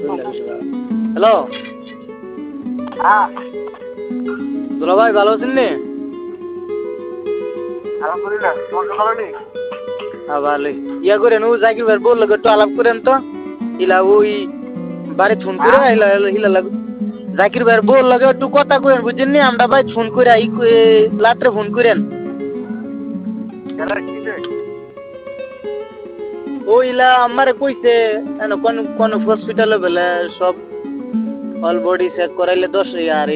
Hello হ্যাঁ দুলা ভাই ভালো আছেন নি? আলহামদুলিল্লাহ, তোমার তো ভালো নেই? হ্যাঁ ভালোই। ইয়া করেন ও জাকির ভাই বললো একটু আলাপ করেন তো। ইলা ওই বাড়ি ফোন করে ইলা ইলা লাগ জাকির ভাইয়ের বল লাগে একটু কথা করেন বুঝছেন নি? আমরা ভাই ফোন করে রাত্রে ফোন করেন। ওইলা আমারে কইছে কোন হসপিটালে বলে সব অল বডি চেক করাইলে 10,000